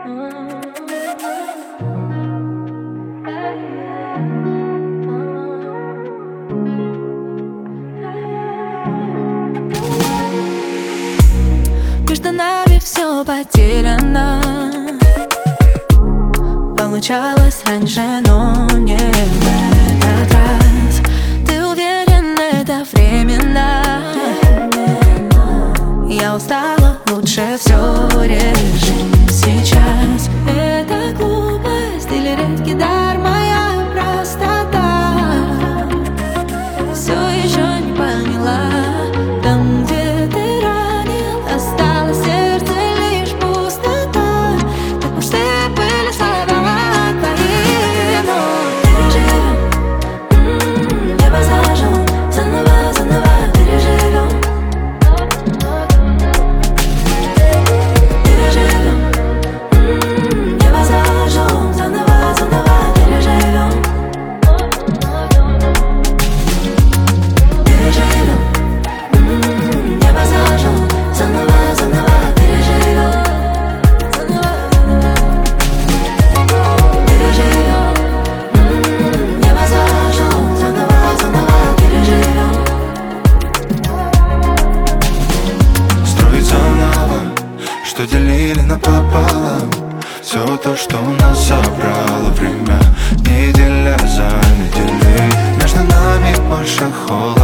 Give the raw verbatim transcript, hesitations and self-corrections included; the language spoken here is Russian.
Между нами все потеряно. Получалось раньше, но не в этот раз. Ты уверен, это временно? Я устала, лучше все решим сейчас. Это глупость или редкий дар, моя простота. Все еще не поняла. Там, где ты ранил, осталось в сердце лишь пустота. Так пусты были слова твои, но переживем. М-м, небо зажжем, заново, заново переживем. Переживем. М-м, небо зажжем, заново, заново переживем. Переживем. М-м, небо зажжем, заново, заново переживем. Заново, заново переживем. М-м, небо зажжем, заново, заново переживем. Строить заново, что делили напополам. Все то, что у нас забрало время, неделя за неделей. Между нами больше холода.